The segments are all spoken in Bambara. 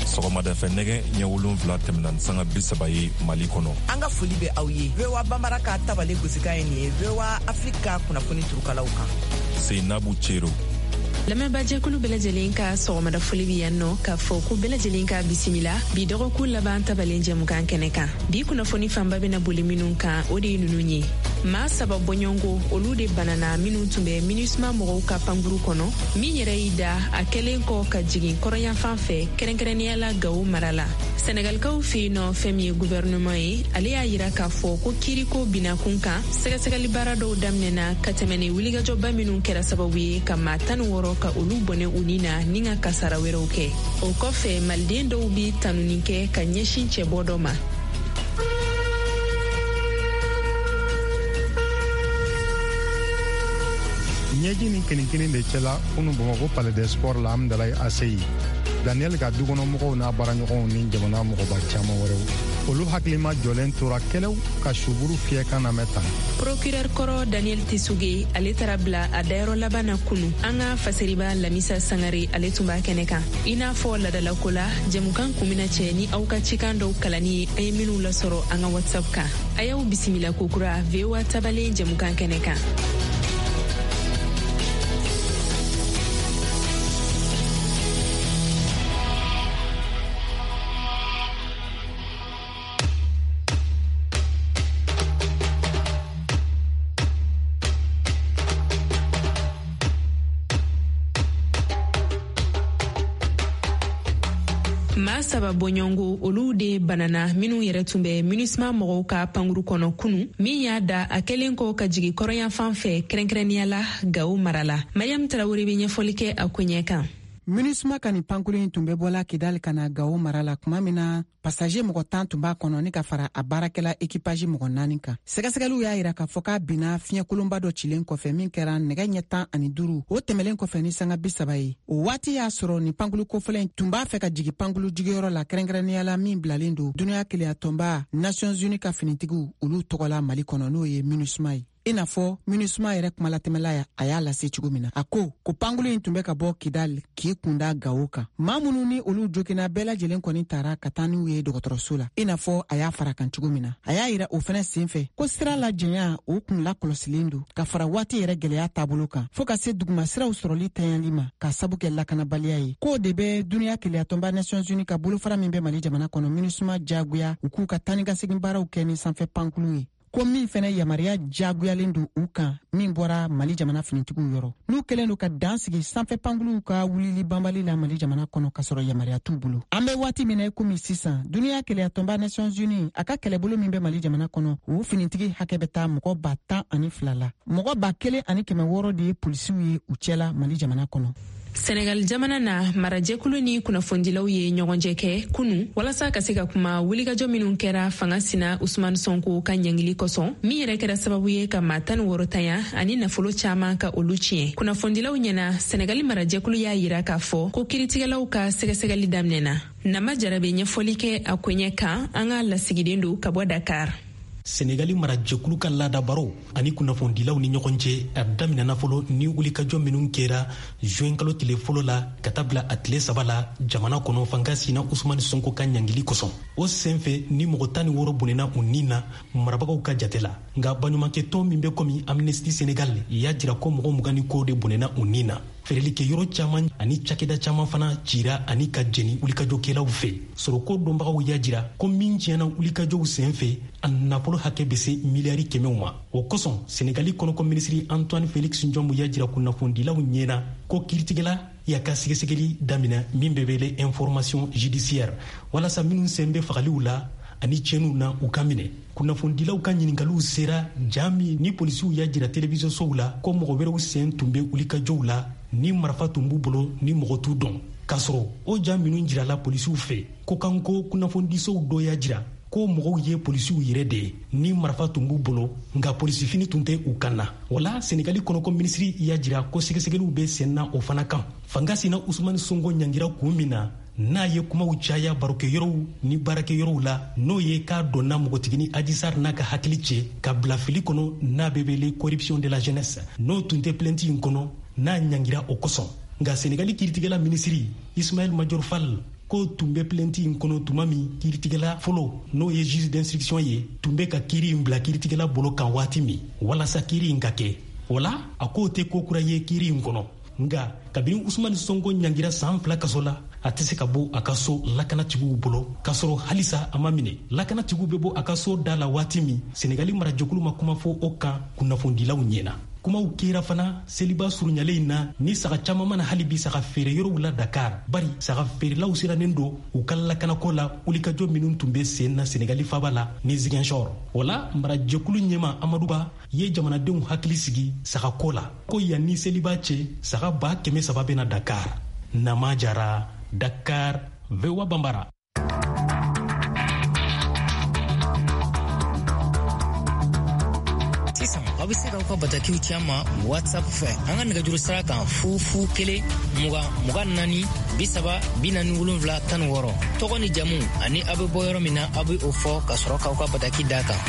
sɔgɔmada fɛ nɛgɛ ɲɛ 7 tɛmɛna sanga 30 ye Mali kɔnɔ. An ka foli bɛ aw ye. VOA Bambara ka tabale gosika ye nin ye VOA Afrika kunnafoni turukalaw kan. Seinabu Cero. Lamɛnbajɛkulu bɛɛ lajɛlen ka sɔgɔmada foli bɛ yan nɔ k'a fɔ ko bɛɛ lajɛlen ka bisimila bi dɔgɔkun laban tabalen jɛmukan kɛnɛ kan. Bi kunnafoni fanba bɛna boli minnu kan o de ye ninnu ye. Maa 3 bɔɲɔngo olu de banana minnu tun bɛ MINUSMA mɔgɔw ka pankuru kɔnɔ min yɛrɛ y'i da a kɛlen kɔ ka jigin kɔrɔyanfan fɛ kɛrɛnkɛrɛnnenya la Gawo mara la. Senegalikaw fɛ yen nɔ fɛn min ye gouvernement ye ale y'a yira k'a fɔ ko kiiriko binakun kan sɛgɛsɛgɛli baara dɔw daminɛna ka tɛmɛ ni wulikajɔba minnu kɛra sababu ye ka maa 16 ka olu bɔnɛ u ni na ni ka kasara wɛrɛw kɛ. O kɔfɛ maliden dɔw bi tanuni kɛ ka ɲɛsin cɛbɔ dɔ ma. ɲɛji ni kelen de cɛla kunu Bamakɔ Palais des Sports la Amdalayi Aseyi Daniel ka dukɔnɔmɔgɔw n'a baaraɲɔgɔnw ni jamana mɔgɔba caman wɛrɛw olu hakilima jɔlen tora kɛlɛw ka suburu fiyɛ kan na mɛn tan. Procureur kɔrɔ Daniel Tisuge ale taara bila a dayɔrɔ laban na kunu an ka faseriba Lamisa Sangare ale tun b'a kɛnɛ kan. I n'a fɔ ladalako la jɛmukan kun bɛna cɛ ni aw ka cikan dɔw kalanni ye an ye minnu lasɔrɔ an ka WhatsApp kan. A y'aw bisimila kokura VOA tabalen jɛmukan kɛnɛ kan. Maa 3 bɔɲɔngo olu de banana minnu yɛrɛ tun bɛ MINUSMA mɔgɔw ka pankuru kɔnɔ kunu min y'a da a kɛlen kɔ ka jigin kɔrɔyanfan fɛ kɛrɛnkɛrɛnnenya la Gawo mara la. Mariam Tarawele bɛ ɲɛfɔli kɛ a ko ɲɛ kan. MINUSMA ka nin pankuru in tun bɛ bɔla Kidali ka na Gawo mara la tuma min na pasager mɔgɔ 10 tun b'a kɔnɔ ni ka fara a baarakɛla ekipage mɔgɔ 4 kan. Sɛgɛsɛgɛliw y'a yira k'a fɔ k'a binna fiɲɛkolonba dɔ cilen kɔfɛ min kɛra nɛgɛ ɲɛ 15 o tɛmɛlen kɔfɛ ni sanga 30 ye. O waati y'a sɔrɔ nin pankuru kofɔlen tun b'a fɛ ka jigin pankuru jigiyɔrɔ la kɛrɛnkɛrɛnnenya la min bilalen don duniya keleya tɔnba Nations Unies ka finitigiw olu tɔgɔla Mali kɔnɔ n'o ye MINUSMA ye. I n'a fɔ MINUSMA yɛrɛ kumalatɛmɛla a y'a lase cogo min na. A ko pankuru in tun bɛ ka bɔ Kidali k'i kunda Gawo kan. Maa minnu ni olu jokina bɛɛ lajɛlen kɔni taara ka taa n'u ye dɔgɔtɔrɔso la. I n'a fɔ a y'a fara kan cogo min na. A y'a yira o fɛnɛ senfɛ ko sira la jɛnya o kun lakɔlɔsilen don ka fara waati yɛrɛ gɛlɛya taabolo kan fo ka se duguma siraw sɔrɔli tayali ma ka sabu kɛ lakanabaliya ye. K'o de bɛ duniya keleya tɔnba Nations Unies ka bolofara min bɛ Mali jamana kɔnɔ MINUSMA jagoya u k'u ka tani ka segin baaraw kɛ ni sanfɛ pankuru ye. Ko min fɛnɛ yamariya jagoyalen don u kan min bɔra Mali jamana finitigiw yɔrɔ. N'u kɛlen don ka dan sigi sanfɛ pankuluw ka wulili banbali la Mali jamana kɔnɔ ka sɔrɔ yamariya t'u bolo. An bɛ waati min na komi sisan duniya keleya tɔnba Nations Unies a ka kɛlɛbolo min bɛ Mali jamana kɔnɔ o finitigi hakɛ bɛ taa mɔgɔ 10,200 la. Mɔgɔ 1,600 de ye polisiw ye u cɛla Mali jamana kɔnɔ. Senegal jamana na marajɛkulu ni kunnafonidilaw ye ɲɔgɔnjɛ kɛ kunu walasa ka se ka kuma wulikajɔ minnu kɛra fanga sina Usmane Sonko ka ɲɛngili kosɔn min yɛrɛ kɛra sababu ye ka maa 16 tanya ani nafolo caman ka olu tiɲɛ. Kunnafonidilaw ɲɛna Senegali marajɛkulu y'a yira k'a fɔ ko kiiritigɛlaw ka sɛgɛsɛgɛli daminɛna. Nama Jarabe ɲɛfɔli kɛ a ko ɲɛ kan an ka lasigiden don ka bɔ Dakar. Senegali marajɛkulu ka laadabaro ani kunnafonidilaw ni ɲɔgɔn cɛ a daminɛna fɔlɔ ni wulikajɔ minnu kɛra juin kalo tile fɔlɔ la ka taa bila a tile 3 la jamana kɔnɔ fanga sina Usmane Sonko ka ɲangili kosɔn. O senfɛ ni mɔgɔ 16 bɔnɛna u ni na marabagaw ka jate la nka baɲumankɛtɔn min bɛ komi Amnesty Senegal y'a jira ko mɔgɔ 20 ko de bɔnɛna u ni na. Feereli yɔrɔ caman ani cakɛda caman fana cira ani ka jɛni wulikajɔkɛlaw fɛ. Soroko dɔnbagaw y'a jira ko min tiɲɛna wulikajɔw senfɛ a nafolo hakɛ bɛ se miliyari 100 ma. O kosɔn Senegali kɔnɔko minisiri Antoine Félix Ndiombo y'a jira kunnafonidilaw ɲɛna ko kiiritigɛla y'a ka sɛgɛsɛgɛli daminɛ min bɛ wele information judiciaire walasa minnu sen bɛ fagaliw la ani cɛnniw na u ka minɛ. Kunnafonidilaw ka ɲininkaliw sera jaa min ni polisiw y'a jira télévision sow la ko mɔgɔ wɛrɛw sen tun bɛ wulikajɔw la ni marifa tun b'u bolo ni mɔgɔ t'u dɔn. K'a sɔrɔ o jaa minnu jirala polisiw fɛ ko kan ko kunnafonidisow dɔ y'a jira ko mɔgɔw ye polisiw yɛrɛ de ye ni marifa tun b'u bolo nka polisifini tun tɛ u kan na. Wala Senegali kɔnɔko minisiri y'a jira ko sɛgɛsɛgɛliw bɛ sen na o fana kan. Fanga sina Usmane Sonko ɲangira kun min na n'a ye kumaw caya barokɛyɔrɔw ni baarakɛyɔrɔw la n'o ye k'a dɔnna npogotigini Adji Sarr n'a ka hakili cɛ ka bila fili kɔnɔ n'a bɛ wele corruption de la jeunesse n'o tun tɛ plainte in kɔnɔ n'a ɲangira o kosɔn. Nka Senegali kiiritigɛla minisiri Ismaël Madior Fall ko tun bɛ plainte in kɔnɔ tuma min kiiritigɛla fɔlɔ n'o ye juge d'instruction ye tun bɛ ka kiiri in bila kiiritigɛla bolo kan waati min walasa kiiri in ka kɛ wala a k'o tɛ ko kura ye kiiri in kɔnɔ nga kabini Usmani Sonko ɲangira san 2 kaso la a tɛ se ka bɔ a ka so lakanatigiw bolo k'a sɔrɔ halisa a ma minɛ lakanatigiw bɛ bɔ a ka so da la waati min Senegali marajɛkulu ma kuma fɔ o kan kunnafonidilaw ɲɛna kumaw kɛra fana seliba surunyalen na ni saga caman mana hali bi saga feere yɔrɔw la Dakar bari saga feerelaw sirannen don u ka lakanako la wulikajɔ minnu tun bɛ sen na Senegali faba la ni Ziguinchor wala marajɛkulu ɲɛma Amadu Ba ye jamanadenw hakili sigi sagako la ko yan ni seliba cɛ saga 300 bɛ na Dakar. Nama Jara, Dakar, VOA Bambara. A bɛ se k'aw ka batakiw ci an ma WhatsApp fɛ an ka nɛgɛjuru sira kan 020 24 40 47 16 tɔgɔ ni jamu ani a bɛ bɔ yɔrɔ min na a bɛ o fɔ ka sɔrɔ k'aw ka bataki d'a kan.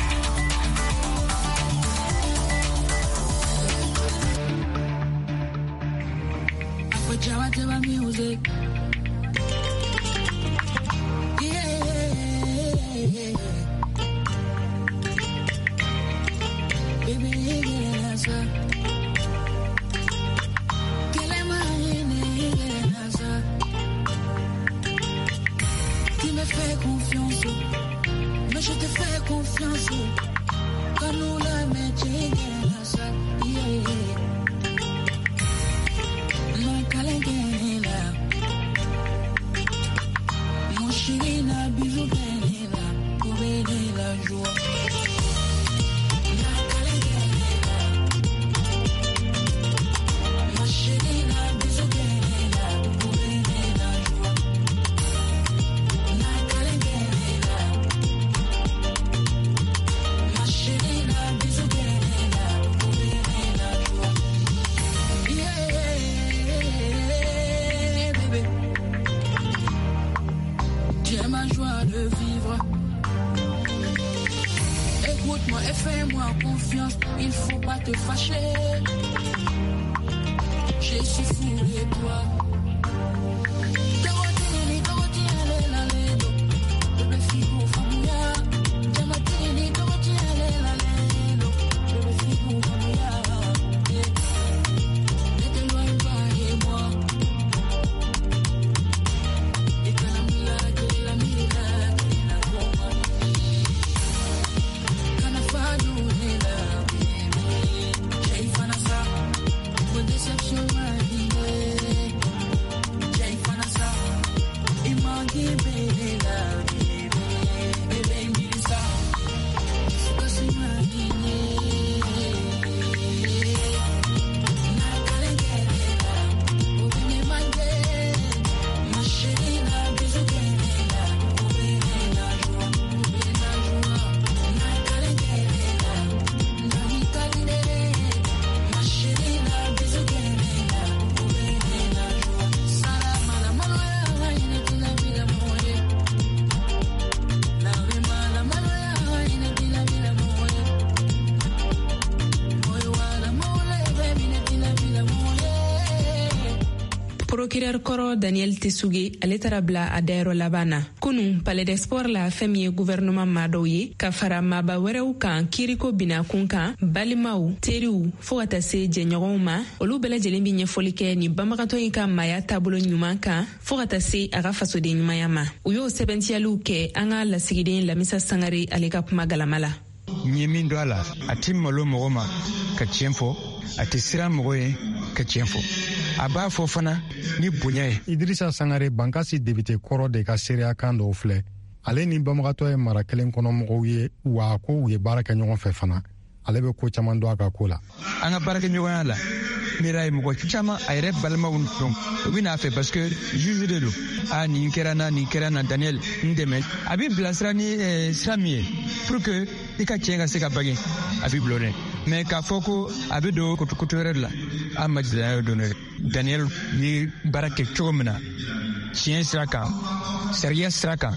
Procureur kɔrɔ Daniel Tessuge ale tara bila a dayɔrɔ laban na kunun Palais des Sports la fɛn min ye gouvernement maa dɔw ye ka fara maaba wɛrɛw kan kiiriko binakun kan balimaw teriw fɔɔ ka taa se jɛɲɔgɔnw ma olu bɛɛ lajɛlen bi ɲɛfɔli kɛ ni banbagatɔ yi ka maaya taabolo ɲuman kan fɔɔ ka taa se a ka fasoden ɲumanya ma u y'o sɛbɛntiyaliw kɛ an ka lasigiden Lamisa Sangare ale ka kuma galama la. N ye min don a la a ti malo mɔgɔ ma ka tiɲɛ fɔ a ti siran mɔgɔ ye ka tiɲɛ fɔ a b'a fɔ fana ni bonya ye. Idrissa Sangare Bankasi député kɔrɔ de ka seereya kan dɔw filɛ ale ni banbagatɔ ye mara kelen kɔnɔ mɔgɔw ye wa ko u ye baara kɛ ɲɔgɔn fɛ fana ale bɛ ko caman dɔn a ka ko la. An ka baarakɛ ɲɔgɔnya la mira ye mɔgɔ caman a yɛrɛ balimaw dɔn u bɛ n'a fɛ parce que juge de don nin kɛra na Daniel n dɛmɛ a bɛ bilasira ni sira min ye pour que i ka tiɲɛ ka se ka bagin a bɛ bila o de mais k'a fɔ ko a bɛ don koto wɛrɛ de la an ma jidanya don Daniel ye baara kɛ cogo min na tiɲɛ sira kan sariya sira kan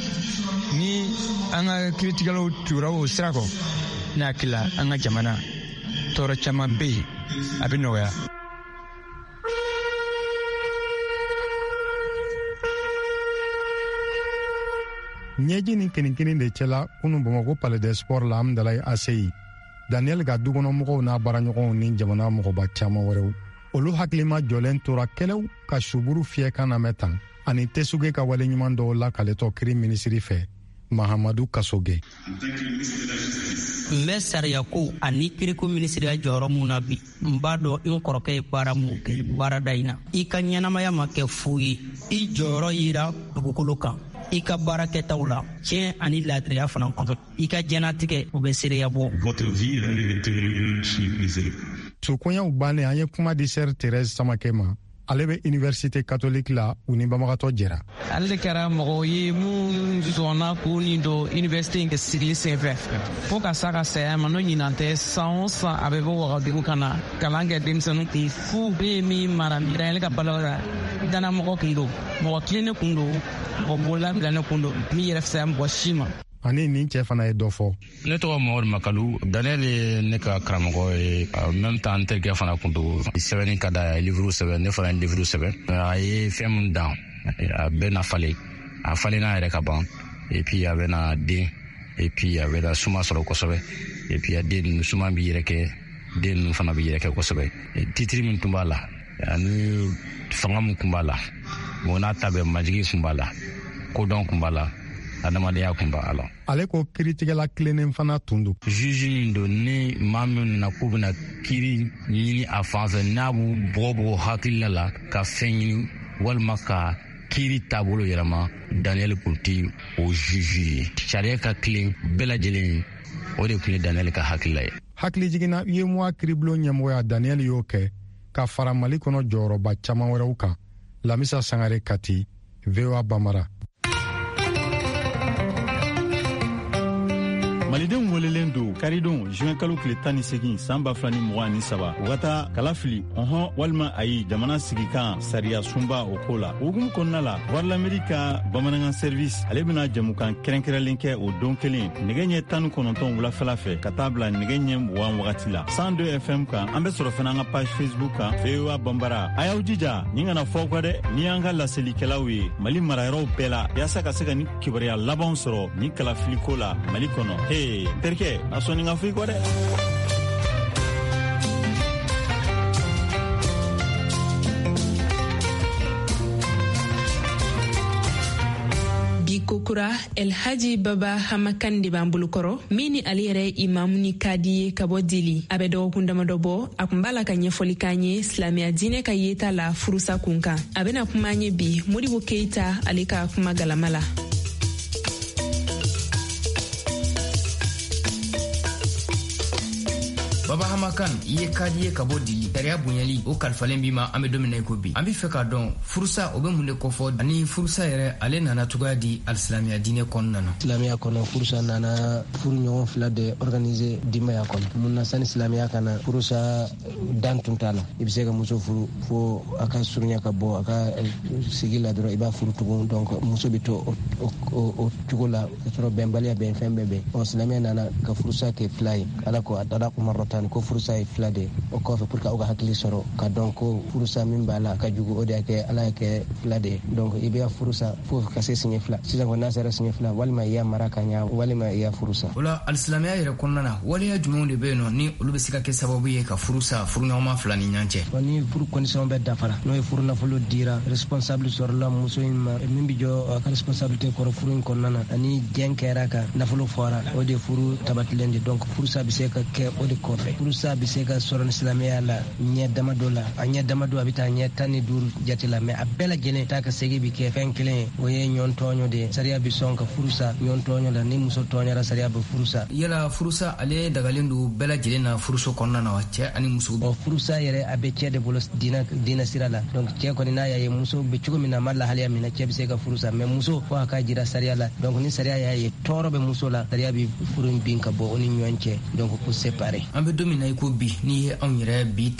ni an ka kiiritigɛlaw tugura o sira kɔ ne hakili la an ka jamana tɔɔrɔ caman bɛ yen a bɛ nɔgɔya. ɲɛji ni kinin de cɛla kunu Bamakɔ Palais des Sports la Amdalaye ACI. Daniel ka dukɔnɔmɔgɔw n'a baaraɲɔgɔnw ni jamana mɔgɔba caman wɛrɛw. Olu hakilima jɔlen tora kɛlɛw ka suburu fiyɛ kan na mɛn tan ani Tesuge ka waleɲuman dɔw la kaletɔ kiri minisiri fɛ Mahamadu Kasoge. N bɛ sariya ko ani kiriko minisiriya jɔyɔrɔ mun na bi n b'a dɔn n kɔrɔkɛ ye baara mun kɛ baarada in na. I ka ɲɛnamaya ma kɛ fu ye, i jɔyɔrɔ yira dugukolo kan, i ka baara kɛtaw la tiɲɛ ani laadiriya fana kɔnɔ, i ka jɛnatigɛ o bɛ seereya bɔ. Sukoɲɛw bannen an ye kuma di Sœur Thérèse Samakɛ ma. Ale bɛ Université catholique la u ni banbagatɔ jɛra. Ale de kɛra mɔgɔ ye mun sɔnna k'u ni don université in sigili senfɛ fo ka sa ka saya ma n'o ɲinan tɛ san o san a bɛ bɔ Wagadugu ka na kalan kɛ denmisɛnninw kun. Fu bɛ ye min mara Daniel ka balo la danamɔgɔ kun don, mɔgɔ tilennen kun don, mɔgɔ bololabilanen kun don min yɛrɛ fisaya mɔgɔ si ma. Ani nin cɛ fana ye dɔ fɔ. Ne tɔgɔ Mamadu Makalu. Daniel ye ne ka karamɔgɔ ye. En même temps n terikɛ fana kun don. Sɛbɛnni ka d'a ye, livre sɛbɛn, ne fana ye livre sɛbɛn. A ye fɛn min dan a bɛ na falen. A falenna yɛrɛ ka ban. Et puis a bɛ na den. Et puis a bɛ na suma sɔrɔ kosɛbɛ. Et puis a den ninnu suma bɛ yɛrɛ kɛ. Den ninnu fana bɛ yɛrɛ kɛ kosɛbɛ. Titre min tun b'a la ani fanga min tun b'a la. Bon n'a ta bɛ majigi tun b'a la. Kodɔn tun b'a la. Adamadenya kun b'a la. Ale ko kiritigɛla tilennen fana tun don. Juge nin don ni maa min nana k'u bɛna kiiri ɲini a fan fɛ n'a b'u bɔgɔ hakilila la ka fɛn ɲini walima ka kiiri taabolo yɛlɛma, Daniel kun tɛ o juge ye. Sariya ka tilen bɛɛ lajɛlen ye, o de kun ye Daniel ka hakilila ye. Hakilijiginna UEMOA kiribulon ɲɛmɔgɔya Daniel y'o kɛ ka fara Mali kɔnɔ jɔyɔrɔba caman wɛrɛw kan. Lamisa Sangare Kati, VOA Bamara. Malidenw welelen don karidon juin kalo tile 18 san 2023 u ka taa kala fili walima ayi jamana sigi kan sariya sunba o ko la. O hukumu kɔnɔna la Voix de l'Amérique ka bamanankan service ale bɛna jamukan kɛrɛnkɛrɛnlen kɛ o don kelen nɛgɛ ɲɛ 19 wulafɛla fɛ ka taa bila nɛgɛ ɲɛ 20 wagati la. 102 FM kan an bɛ sɔrɔ fana an ka page Facebook kan VOA Bambara. A y'aw jija ni kana fɔ kɔ dɛ, ni y'an ka laselikɛlaw ye Mali marayɔrɔw bɛɛ la yaasa ka se ka ni kibaruya labanw sɔrɔ ni kalafili ko la Mali kɔnɔ. Terkɛ a sɔnni ka fɔ i kɔ dɛ. Bi kokura El Haji Baba Hamakan de b'an bolokɔrɔ min ni ale yɛrɛ imamu ni kadi ye ka bɔ Dili. A bɛ dɔgɔkun damadɔ bɔ a kun b'a la ka ɲɛfɔli k'an ye silamɛya diinɛ ka yeta la furusa kun kan. A bɛna kuma an ye bi Modibo Keita ale ka kuma galama la. Baba Hamakan i ye kadi ye ka bɔ Dili. Sariya bonyali o kalifalen b'i ma an bɛ don min na i ko bi. An bɛ fɛ k'a dɔn furusa o bɛ mun de kofɔ ani furusa yɛrɛ ale nana cogoya di alisilamɛya diinɛ kɔnɔna na. Silamɛya kɔnɔ furusa nana furu ɲɔgɔn fila de organiser dimaya kɔnɔ. Mun na sani silamɛya kana furusa dan tun t'a la. I bɛ se ka muso furu fo a ka surunya ka bɔ a ka sigi la dɔrɔn i b'a furu tugun. Donc muso bɛ to o cogo la ka sɔrɔ bɛnbaliya bɛn fɛn bɛɛ bɛn. Silamɛya nana ka furusa kɛ fila ye. Ala ko a dara kumarɔta ko furusa ye fila de o kɔfɛ pour que aw ka hakili sɔrɔ ka dɔn ko furusa min b'a la ka jugu o de y'a kɛ ala y'a kɛ fila de ye. Donc i bɛ furusa fo ka se siɲɛ fila. Sisan kɔni n'a sera siɲɛ fila walima i y'a mara ka ɲa walima i y'a furusa. O la alisilamɛya yɛrɛ kɔnɔna na waleya jumɛnw de bɛ yen nɔ ni olu bɛ se ka kɛ sababu ye ka furusa furuɲɔgɔnma fila ni ɲɔgɔn cɛ. Ni furu condition bɛɛ dafara n'o ye furu nafolo dira responsable sɔrɔla muso in ma min bɛ jɔ a ka responsabilité kɔrɔ furu in kɔnɔna na ani jɛn kɛra ka nafolo fɔra o de furu tabatilen de. Donc furusa bɛ se ka kɛ o de kɔfɛ. Furusa bɛ se ka sɔrɔ ni silamɛya la ɲɛ damadɔ la a ɲɛ damadɔ a bɛ taa ɲɛ 15 jate la mais a bɛɛ lajɛlen taa ka segin bi kɛ fɛn kelen ye o ye ɲɔgɔn tɔɲɔ de ye. Sariya bɛ sɔn ka furusa ɲɔgɔn tɔɲɔ la ni muso tɔɲɔra sariya bɛ furusa. Yala furusa ale dagalen don bɛɛ lajɛlen na furuso kɔnɔna na wa cɛ ani muso. Furusa yɛrɛ a bɛ cɛ de bolo diinɛ sira la. Donc cɛ kɔni n'a y'a ye muso bɛ cogo min na a ma lahaliya min na cɛ bɛ se ka furusa mais muso fo a ka jira sariya la. Donc ni sariya y'a ye tɔɔrɔ bɛ muso la sariya bɛ furu in bin ka bɔ o ni ɲɔgɔn cɛ donc ko séparer. An bɛ don min na i ko bi n'i ye anw yɛrɛ bi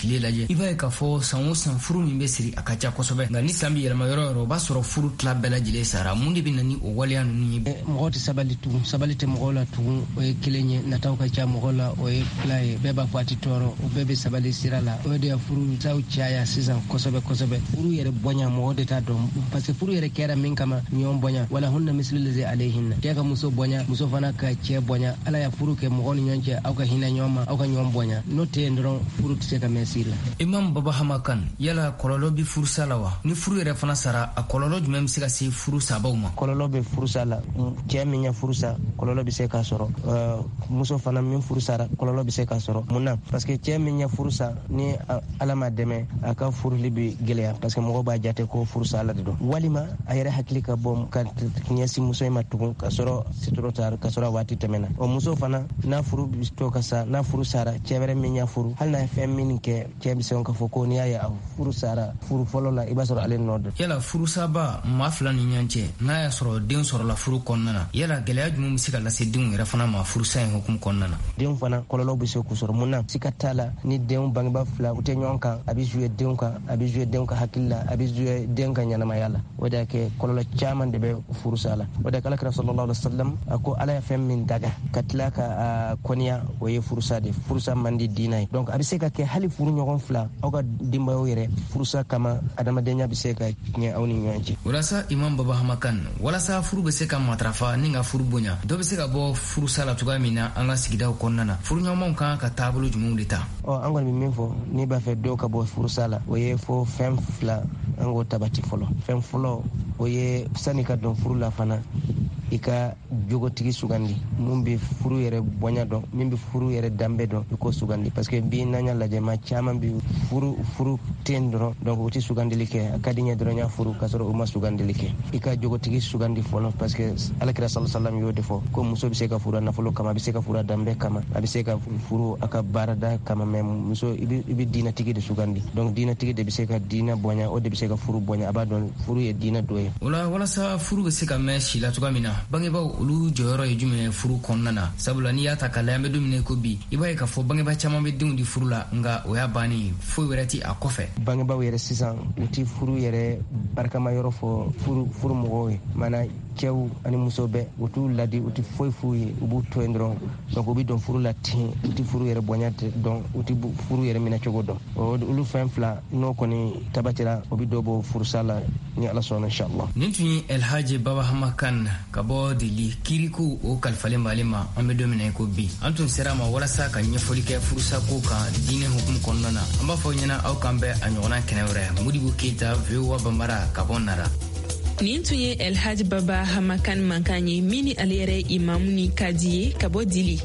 tile lajɛ i b'a ye k'a fɔ san o san furu min bɛ siri a ka ca kosɛbɛ nka ni san bɛ yɛlɛma yɔrɔ yɔrɔ o b'a sɔrɔ furu tila bɛɛ lajɛlen sara mun de bɛ na ni o waleya ninnu ye. Mɔgɔ tɛ sabali tugun, sabali tɛ mɔgɔw la tugun, o ye kelen ye. Nataw ka ca mɔgɔw la, o ye fila ye. Bɛɛ b'a fɔ a tɛ tɔɔrɔ, o bɛɛ bɛ sabali sira la. O de ye furu saw caya sisan kosɛbɛ kosɛbɛ. Furu yɛrɛ bonya mɔgɔ de t'a dɔn, parce que furu yɛrɛ kɛra min kama ɲɔgɔn bonya wala hunna misli lazi alayhinna. Cɛ ka muso bonya, muso fana ka cɛ bonya. Ala ya furu kɛ mɔgɔ ni ɲɔgɔn cɛ, aw ka hinɛ ɲɔgɔn ma, aw ka ɲɔgɔn bonya. N'o tɛ yen dɔrɔn furu tɛ se ka mɛn siri la. Imam Baba Hamakan, yala kɔlɔlɔ bɛ furusa la wa? Ni furu yɛrɛ fana sara, a kɔlɔlɔ jumɛn bɛ se ka se furu sabaw ma? Kɔlɔlɔ bɛ furusa la, cɛ min ya furusa kɔlɔlɔ bɛ se k'a sɔrɔ, muso fana min furusara kɔlɔlɔ bɛ se k'a sɔrɔ. Mun na? Parce que cɛ min ya furusa ni Ala ma dɛmɛ a ka furuli bɛ gɛlɛya, parce que mɔgɔ b'a jate ko furusa Ala de don. Walima a yɛrɛ hakili ka bɔ ka ɲɛsin muso in ma tugun ka sɔrɔ sitoro tar ka sɔrɔ waati tɛmɛna. O muso fana n'a furu bɛ to ka sa, n'a furu sara cɛ wɛrɛ min ya furu, hali n'a ye fɛn min kɛ cɛ bɛ se ka fɔ ko n'i y'a ye a furu sara furu fɔlɔ la i b'a sɔrɔ ale nɔ don. Yala furusaba maa fila ni ɲɔgɔn cɛ n'a y'a sɔrɔ den sɔrɔla furu kɔnɔna na, yala gɛlɛya jumɛn bɛ se ka lase denw yɛrɛ fana ma furusa in hukumu kɔnɔna na? Denw fana kɔlɔlɔ bɛ se k'u sɔrɔ. Mun na? Sika t'a la ni denw bangebaa fila u tɛ ɲɔgɔn kan, a bɛ jouer denw kan, a bɛ jouer denw ka hakili la, a bɛ jouer den ka ɲɛnamaya la. O de y'a kɛ kɔlɔlɔ caman de bɛ furusa la. O de Alakira sallallahu alaihi wasallam a ko Ala ye fɛn min daga ka tila ka kɔniya o ye furusa de. Furusa man di diinɛ ye. Donc a bɛ se ka kɛ hali furu ɲɔgɔn fila aw ka denbayaw yɛrɛ furusa kama adamadenya bɛ se ka ɲɛ aw ni ɲɔgɔn cɛ. Walasa Imam Baba Hamakan, walasa furu bɛ se ka matarafa ni ka furu bonya, dɔ bɛ se ka bɔ furusa la cogoya min na an ka sigidaw kɔnɔna na, furu ɲɔgɔnmanw kan ka taabolo jumɛnw de ta? An kɔni bɛ min fɔ n'i b'a fɛ dɔw ka bɔ furusa la, o ye fo fɛn fila an k'o tabati fɔlɔ. Fɛn fɔlɔ o ye sani ka don furu la fana i ka jogotigi sugandi mun bɛ furu yɛrɛ bonya dɔn, min bɛ furu yɛrɛ danbe dɔn, i ko sugandi. Parce que bi n'an y'a lajɛ maa caman bɛ furu ten dɔrɔn, donc u tɛ sugandili kɛ, a ka di n ye dɔrɔn y'a furu ka sɔrɔ u ma sugandili kɛ. I ka jogotigi sugandi fɔlɔ, parce que Alakira sallallahu alaihi wasallam y'o de fɔ ko muso bɛ se ka furu a nafolo kama, a bɛ se ka furu a danbe kama, a bɛ se ka furu a ka baarada kama, mais muso i bɛ diinɛtigi de sugandi. Donc diinɛtigi de bɛ se ka diinɛ bonya, o de bɛ se ka furu bonya, a b'a dɔn furu ye diinɛ dɔ ye. O la walasa furu bɛ se ka mɛn si la cogoya min na, bangebaaw olu jɔyɔrɔ ye jumɛn ye furu kɔnɔna na? Sabula n'i y'a ta k'a lajɛ an bɛ don min na i ko bi, i b'a ye k'a fɔ bangebaa caman bɛ denw di furu la nka o y'a bannen foyi wɛrɛ ti a kɔfɛ. Bangebaaw yɛrɛ sisan u tɛ furu yɛrɛ barikama yɔrɔ fɔ furu mɔgɔw ye, maana cɛw ani muso bɛɛ u t'u ladi, u tɛ foyi f'u ye, u b'u to yen dɔrɔn, donc u bɛ dɔn furu la ten, u tɛ furu yɛrɛ bonya dɔn, u tɛ furu yɛrɛ minɛ cogo dɔn. Olu fɛn fila n'o kɔni tabatira o bɛ dɔ bɔ furusa la ni Ala sɔnna inshallah. Nin tun ye Elhaji Baba Hamakan ka bɔ Dili Kirikou o kalifalen b'ale ma, an bɛ don min na i ko bi. An tun sera a ma walasa ka ɲɛfɔli kɛ furusa ko kan diinɛ hukumu kɔnɔna na. An b'a fɔ ɲɛna aw kan bɛɛ a ɲɔgɔnna kɛnɛ wɛrɛ. Modibo Keita, VOA Bambara ka bɔ Nara. Nin tun ye Elhaji Baba Hamakan mankan ye min ni ale yɛrɛ imamu ni kadi ye ka bɔ Dili.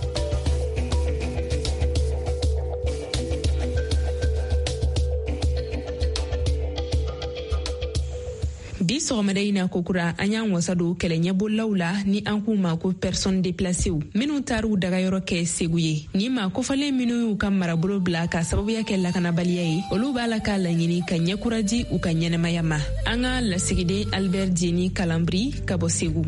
Bi sɔgɔmada in na kokura an y'an wasa don kɛlɛ ɲɛbolaw la ni an k'u ma ko personne déplacée minnu taar'u dagayɔrɔ kɛ Segu ye. Ni ma kofɔlen minnu y'u ka marabolo bila ka sababuya kɛ lakanabaliya ye, olu b'a la k'a laɲini ka ɲɛkura di u ka ɲɛnɛmaya ma. An ka lasigiden Albert Dieni Kalambri ka bɔ Segu.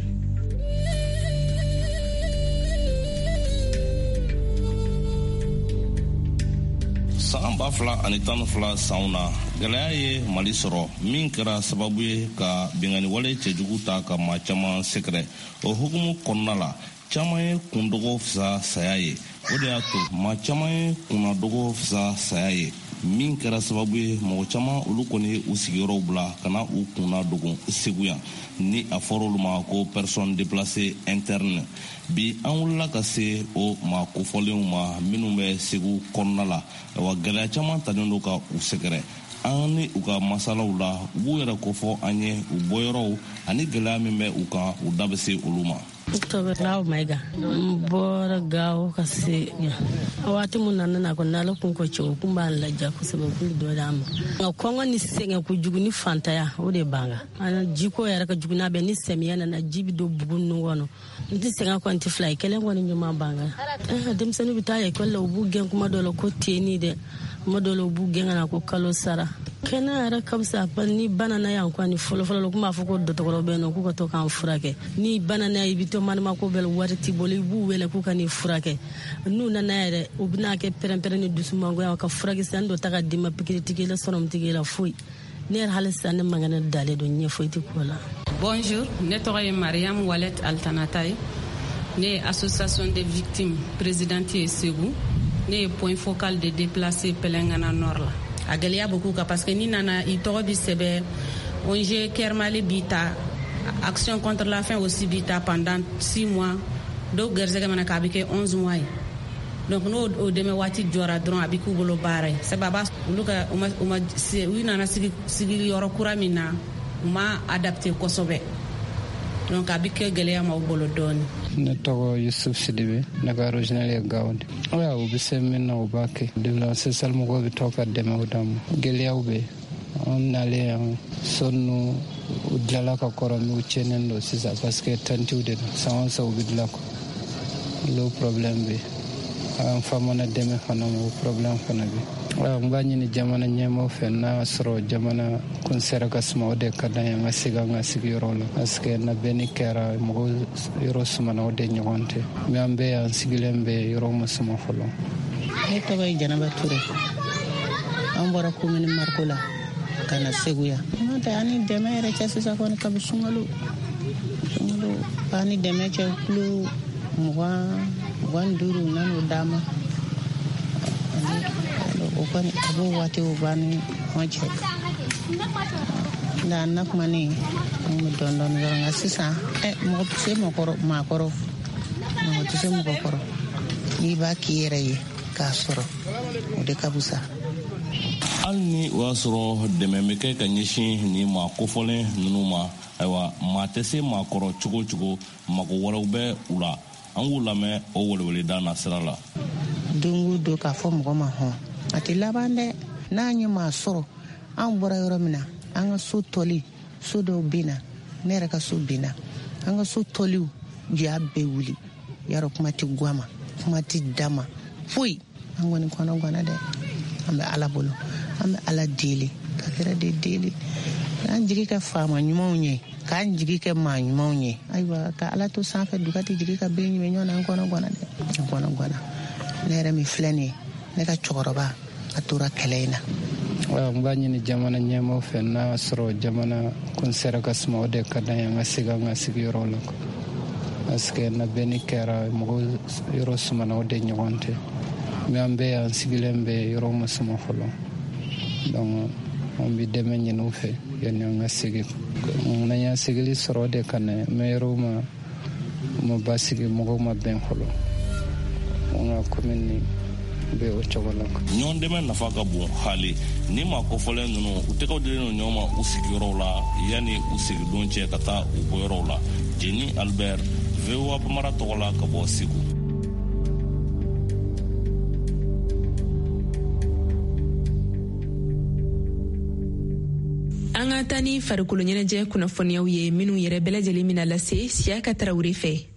San 2012 sanw na gɛlɛya ye Mali sɔrɔ min kɛra sababu ye ka bengani wale cɛjugu ta ka maa caman sɛgɛrɛ. O hukumu kɔnɔna la caman ye kundogo fisa saya ye. O de y'a to maa caman ye kunnadogo fisa saya ye. Min kɛra sababu ye mɔgɔ caman olu kɔni u sigiyɔrɔw bila ka na u kunna dogo Segu yan ni a fɔra olu ma ko personne déplacée interne. Bi an wulila ka se o maa kofɔlenw ma minnu bɛ Segu kɔnɔna la, wa gɛlɛya caman tanen don ka u sɛgɛrɛ. An ni u ka masalaw la u b'u yɛrɛ kofɔ an ye u bɔyɔrɔw ani gɛlɛya min bɛ u kan u da bɛ se olu ma. Law Maiga bɔra gawo ka se waati mun na nana ko n'ala kun ko cɛw kun b'a laja kosɛbɛ kun dɔ d'a ma nka kɔngɔ ni sɛgɛn kojugu ni fantanya o de banga jiko yɛrɛ ka jugu n'a bɛ ni samiya nana ji bɛ don bugu ninnu kɔnɔ n tɛ sɛgɛn kɔni tɛ fila ye kɛlɛ kɔni ɲuman banga denmisɛnninw bɛ taa ekɔli la u b'u gɛn kuma dɔ la ko tenni dɛ modolo bu gengana ko kalo sara kena ara kamsa ni banana yan ko ni folo kuma fo ko dotoro be no ko to kan furake ni banana ibito manma ko bel warti boli bu wele ko kan furake nu na naere ubna ke perempere ni dusuma go ka furake sando taga dima pikiri tigela sonom tigela foi ner halsane mangana dale do nyefoyti kola. Bonjour, ne tɔgɔ ye Mariam Walet Altanataye, ne ye association des victimes présidente ye Segu, ne ye point focal de déplacés Pelengana Nord la. A gɛlɛya beaucoup ka parce que ni nana i tɔgɔ bi sɛbɛ ONG Kermali bita action contre la faim aussi bita pendant 6 mois do gɛrɛsɛgɛ mana ka bi kɛ 11 mois ye. Donc no o dɛmɛ waati jɔra dɔrɔn a bi k'u bolo baara ye sababa olu ka u nana sigi yɔrɔ kura min na u ma adapté kosɛbɛ donc a bi kɛ gɛlɛya ma u bolo dɔɔni. Ne tɔgɔ Yusuf Sidibe ne ka original ye Gawundi u bɛ se min na u b'a kɛ développement social mɔgɔw bɛ to ka dɛmɛ u d'an ma gɛlɛyaw bɛ an nalen yan so ninnu u dilanla ka kɔrɔ mais u tiɲɛnen don sisan parce que tantiw de don san o san u bɛ dilan olu problème bɛ an fa mana dɛmɛ fana ma o problème fana bɛ n b'a ɲini jamana ɲɛmaaw fɛ n'a sɔrɔ jamana kun sera ka suma o de ka d'an ye an ka segin an ka sigiyɔrɔ la parce que na bɛnni kɛra mɔgɔw yɔrɔ sumana o de ɲɔgɔn tɛ mais an bɛ yan sigilen bɛ yɔrɔ ma suma fɔlɔ. Ne tɔgɔ ye Janaba Ture an bɔra commune Marko la ka na Segu yan n'o tɛ an ni dɛmɛ yɛrɛ cɛ sisan kɔni kabi sunkalo an ni dɛmɛ cɛ kilo 25 nan'o d'a ma o kɔni a b'o waati o banni an cɛ nka na kuma ne an bɛ dɔɔnin dɔrɔn nka sisan mɔgɔ tɛ se maakɔrɔ mɔgɔ tɛ se mɔgɔ kɔrɔ n'i b'a k'i yɛrɛ ye k'a sɔrɔ o de ka fusa. hali ni o y'a sɔrɔ dɛmɛ bɛ kɛ ka ɲɛsin nin maa kofɔlen ninnu ma ayiwa maa tɛ se maakɔrɔ cogo o cogo mago wɛrɛw bɛ u la an k'u lamɛn o weleweleda na sira la. don o don k'a fɔ mɔgɔ ma hɔn a tɛ laban dɛ n'an ye maa sɔrɔ an bɔra yɔrɔ min na an ka so tɔli so dɔw bɛ na ne yɛrɛ ka so binna an ka so tɔliw y'a bɛɛ wuli yarɔ kuma tɛ guwa ma kuma tɛ da ma foyi an kɔni kɔnɔ ganna dɛ an bɛ ala bolo an bɛ ala deli ka kɛra de deli k'an jigi kɛ faama ɲumanw ye k'an jigi kɛ maa ɲumanw ye ayiwa ka ala to sanfɛ duga tɛ jigi ka bɛn ɲuman ɲɔgɔn na an kɔnɔ ganna dɛ an kɔnɔ ganna ne yɛrɛ min filɛ nin ye ne ka cɛkɔrɔba a tora kɛlɛ in na. n b'a ɲini jamana ɲɛmaaw fɛ n'a sɔrɔ jamana kun sera ka suma o de ka d'an ye an ka segin an ka sigiyɔrɔ la parce que na bɛnni kɛra mɔgɔw yɔrɔ sumana o de ɲɔgɔn tɛ mais an bɛ yan sigilen bɛ yɔrɔ ma suma fɔlɔ donc an bɛ dɛmɛ ɲini u fɛ yanni an ka segin n'an y'a sigili sɔrɔ o de ka na mais yɔrɔw ma basigi mɔgɔw ma bɛn fɔlɔ an ka commune bɛ o cogo la. ɲɔgɔn dɛmɛ nafa ka bon hali ni maa kɔfɔlen ninnu u tɛgɛw dilen don ɲɔgɔn ma u sigiyɔrɔw la yanni u sigidon cɛ ka taa u bɔyɔrɔw la. Jeni Albert, VOA Bamara tɔgɔ la ka bɔ Segu. An ka taa ni farikolo ɲɛnajɛ kunnafoniyaw ye minnu yɛrɛ bɛɛ lajɛlen mina lase Siyaka Tarawele fɛ.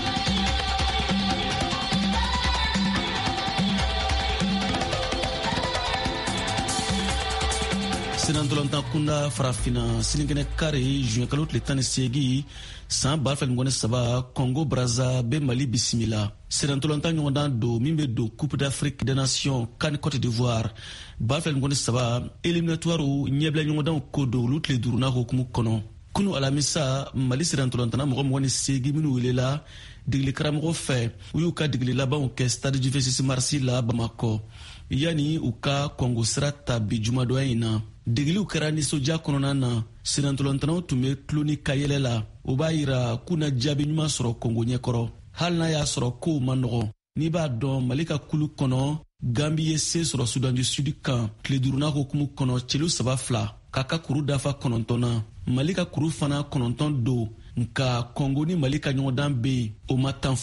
senantolanta kunda farafina sininkɛnɛ kare juin kalo tile 18 san 2013 Congo Brazza be Mali bisimila. Senantolanta ɲɔgɔndan don min be don Coupe d'Afrique des Nations CAN Côte d'Ivoire 2013 éliminatoire ɲɛbila ɲɔgɔndanw ko don olu tile 5 hukumu kɔnɔ. Kunu alamisa Mali senantolantana mɔgɔ 28 minnu welela degeli karamɔgɔ fɛ u y'u ka degeli labanw kɛ stade du 26 mars la Bamakɔ yani u ka Congo sira ta bi jumadɔya in na. Degeliw kɛra nisɔndiya kɔnɔna na senantolantanaw tun bɛ tulo ni kayɛlɛ la o b'a yira k'u na jaabi ɲuman sɔrɔ Congo ɲɛkɔrɔ hali n'a y'a sɔrɔ kow ma nɔgɔ. N'i b'a dɔn Mali ka kulu kɔnɔ Gambi ye se sɔrɔ Sudan du Sud kan tile 5 hukumu kɔnɔ celu 3-2 k'a ka kuru dafa 9 na. Mali ka kuru fana 9 don nka Congo ni Mali ka ɲɔgɔndan bɛ yen o ma tan fɔlɔ.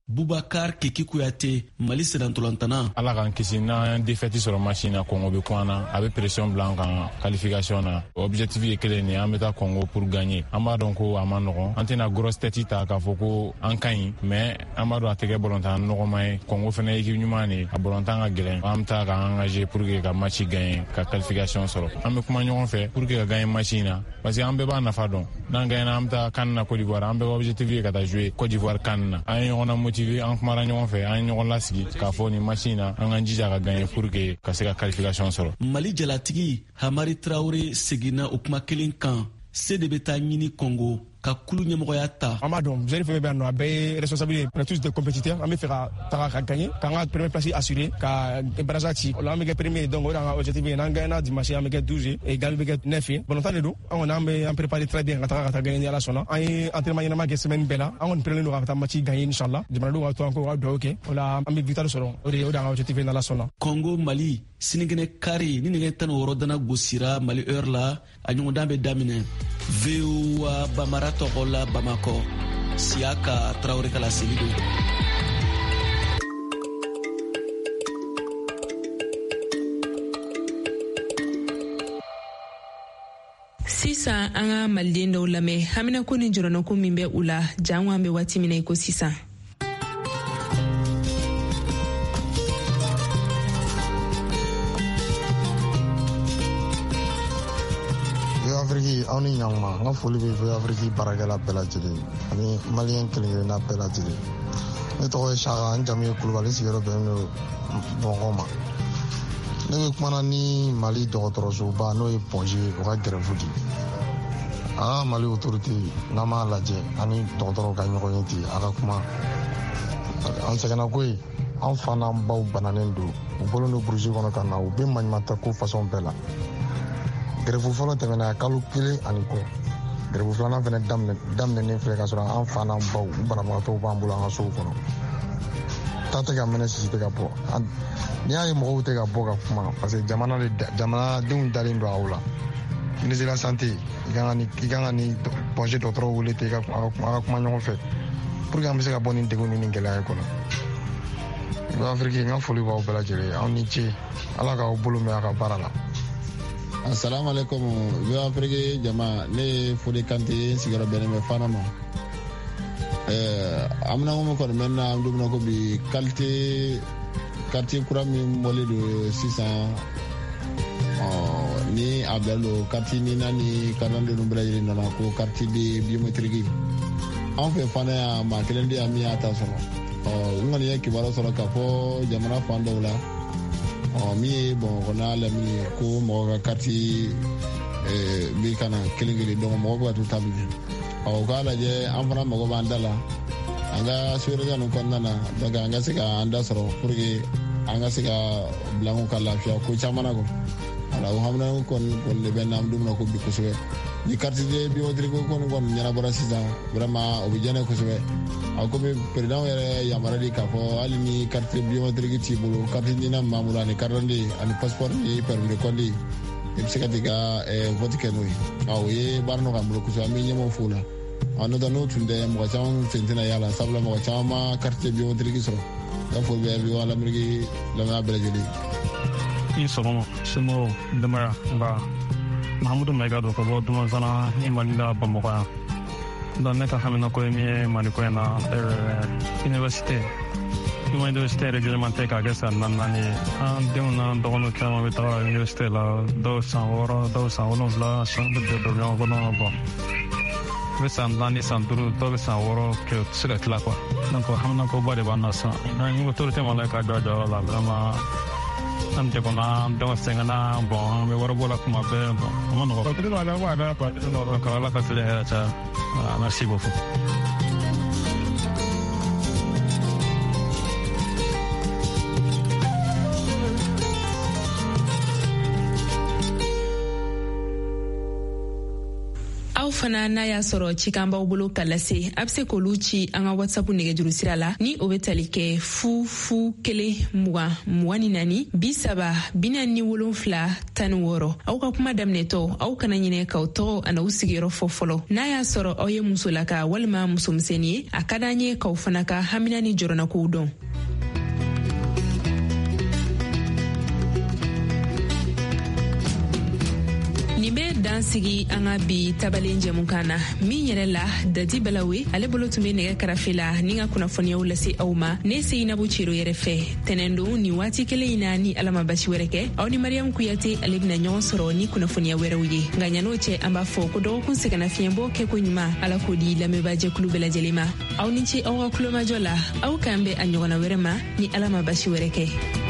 Boubacar Keki Kouyaté, Mali Sédantolantana. Ala kan kisi n'an défaite sur machine na Congo be kwana a be pression blanc kan qualification na objectif ye kelen ni an be ta Congo pour gagner an b'a dɔn ko a ma nɔgɔn an tɛna grosse tête ta k'a fɔ ko an ka ɲi mais an b'a dɔn a tɛ kɛ bɔlɔntan nɔgɔma ye Congo fɛnɛ équipe ɲuman ni a bɔlɔntan ka gɛlɛn an be ta ka engager pour que ka match gagner ka qualification sɔrɔ an be kuma ɲɔgɔn fɛ pour que ka gagner match na parce que an bɛɛ b'a nafa dɔn n'an gagner an be ta CAN na Côte d'Ivoire an bɛɛ objectif ye ka ta jouer Côte d'Ivoire CAN na an ye ɲɔgɔn na motiver an kumara ɲɔgɔn fɛ an ye ɲɔgɔn lasigi k'a fɔ ni match na an k'an jija ka gagner pour que ka se ka qualification sɔrɔ. Mali jalatigi Hamari Traoré seginna o kuma kelen kan se de bɛ taa ɲini Congo ka kulu ɲɛmɔgɔya ta. An b'a dɔn jeune fɛn fɛn bɛ yan nɔ a bɛɛ ye responsabilité on est tous des compétiteurs an bɛ fɛ ka taga ka gagner k'an ka première place assurer ka barrage ci o la an bɛ kɛ premier donc o de y'an ka objectif ye n'an gagnera dimanche an bɛ kɛ 12 ye et Ghana bɛ kɛ 9 ye ballontan de don an kɔni an bɛ an préparer très bien ka taa gagner ni Ala sɔnna an ye entraînement ɲɛnama kɛ semaine bɛɛ la an kɔni perelen don ka taa match gagner inchallah jamanadenw ka to an ko ka dugawu kɛ o la an bɛ victoire sɔrɔ o de y'an ka objectif ye ni Ala sɔnna. Congo Mali sinikɛnɛ kari ni nɛgɛ 16 dana gosira Mali heure la a ɲɔgɔndan bɛ daminɛ VOA Bamara tɔgɔ la Bamako Siaka Traoré kala selido. Sisan an ka maliden dɔw lamɛn hamina ko ni jɔrɔnɔko min bɛ u la jango an bɛ waati min na ko sisan. aw ni ɲankuma n ka foli bɛ VOA Afrique baarakɛla bɛɛ lajɛlen ani maliyɛn kelen-kelenna bɛɛ lajɛlen. Ne tɔgɔ ye Saka n jamu ye Kulubali sigiyɔrɔ bɛnnen don Bamakɔ ma. Ne bɛ kumana ni Mali dɔgɔtɔrɔsoba n'o ye Ponge o ka grève di. A ka Mali autorité n'an m'a lajɛ ani dɔgɔtɔrɔw ka ɲɔgɔn ye ten a ka kuma. An sɛgɛnna ko ye an fa n'an baw bananen don u bɔlen don burusi kɔnɔ ka na u bɛ maɲumantɔ ko façon bɛɛ la. Grève fɔlɔ tɛmɛna kalo 1 ani kɔ. Grève filanan fɛnɛ daminɛnen filɛ ka sɔrɔ an fa n'an baw u banabagatɔw b'an bolo an ka sow kɔnɔ. Ta tɛ ka mɛnɛ sisi tɛ ka bɔ. N'i y'a ye mɔgɔw tɛ ka bɔ ka kuma parce que jamanadenw dalen don aw la. Ministre de la santé i kan ka ni Ponge dɔgɔtɔrɔw wele ten a ka kuma ɲɔgɔn fɛ pour que an bɛ se ka bɔ nin degun ni gɛlɛya ye kɔnɔ. VOA Afrique n ka foli b'aw bɛɛ lajɛlen aw ni ce Ala k'aw bolo mɛn a ka baara la. Assalamu alaikum VOA Afrique jama ne Fode Kante sigiyɔrɔ bɛnnen bɛ Fana ma. An bɛna kuma kɔni mɛn na an dumuna ko bi quartier kura min bɔlen don sisan ni a bilalen don quartier ni naani kalanden ninnu bɛɛ lajɛlen nana ko quartier de biométrique. An fɛ Fana yan maa kelen de yan min y'a ta sɔrɔ. N kɔni ye kibaruya sɔrɔ k'a fɔ jamana fan dɔw la. Min ye Bamakɔ n'a lamini ko mɔgɔ ka quartier bi kana kelen-kelen donc mɔgɔ bɛ ka t'u ta minɛ. U k'a lajɛ an fana mago b'an da la an ka suuraka ninnu kɔnɔna na donc an ka se ka an da sɔrɔ pour que an ka se ka bilanko ka lafiya ko caman na quoi. Voilà o hamina kɔni de bɛ n'an dumuni ko bi kosɛbɛ. Ni quartier biométrique kɔni ɲɛnabɔra sisan vraiment o bɛ diya ne kosɛbɛ. A komi président yɛrɛ yamaruya di k'a fɔ hali ni quartier biométrique t'i bolo quartier ɲinan min b'an bolo ani carte d'identité ani passeport ni permis de conduire i bɛ se ka t'i ka vote kɛ n'o ye. O ye baara nɔ k'an bolo kosɛbɛ an bɛ ɲɛmaaw fo la. N'o tɛ n'o tun tɛ mɔgɔ caman sen tɛna y'a la sabula mɔgɔ caman ma quartier biométrique sɔrɔ. N ka foli bɛ VOA l'Amérique lamɛnbaga bɛɛ lajɛlen. I sɔgɔma somɔgɔw denbaya nka Mahamudu Mayiga don ka bɔ Dumanzana ni Mali la Bamakɔ yan. Donc ne ka hamina ko ye min ye Mali ko in na université réglementé k'a kɛ san 4 ye. An denw n'an dɔgɔninw caman bɛ taga université la dɔw san 6 dɔw san 7 san bɛ don ɲɔgɔn kɔnɔ bɔ. U bɛ san 4 san 5 dɔw bɛ san 6 kɛ u tɛ se ka tila quoi. Donc hamina ko ba de b'an na sisan. Ni autorité ma lajɛ ka jɔ a jɔyɔrɔ la vraiment an degunna an denw sɛgɛnna bon an bɛ wari bɔ la kuma bɛɛ bon a ma nɔgɔn. Ka Ala ka tile hɛrɛ caya. Merci beaucoup. Aw fana n'a y'a sɔrɔ cikanbaw bolo ka lase a bɛ se k'olu ci an ka WhatsApp nɛgɛjuru sira la ni o bɛ tali kɛ 02024 aw ka kuma daminɛtɔ aw kana ɲinɛ k'aw tɔgɔ ani aw sigiyɔrɔ fɔ fɔlɔ. N'a y'a sɔrɔ aw ye musolaka walima musomisɛnnin ye a ka d'an ye k'aw fana ka hamina ni jɔrɔnakow dɔn. Nin bɛ dan sigi an ka bi tabalen jɛmukan na min yɛrɛ la Dadi Balawe ale bolo tun bɛ nɛgɛ karafe la ni ka kunnafoniyaw lase aw ma ne Seyinabu Ciro yɛrɛ fɛ tɛnɛndon ni waati kelen in na ni Ala ma basi wɛrɛ kɛ aw ni Mariam Kuyate ale bɛna ɲɔgɔn sɔrɔ ni kunnafoniya wɛrɛw ye nka ɲan'o cɛ an b'a fɔ ko dɔgɔkun sɛgɛnna fiɲɛbɔ kɛko ɲuman Ala k'o di lamɛnbaajɛkulu bɛɛ lajɛlen ma aw ni ce aw ka kulomajɔ la aw k'an bɛn a ɲɔgɔnna wɛrɛ ma ni Ala ma basi wɛrɛ kɛ.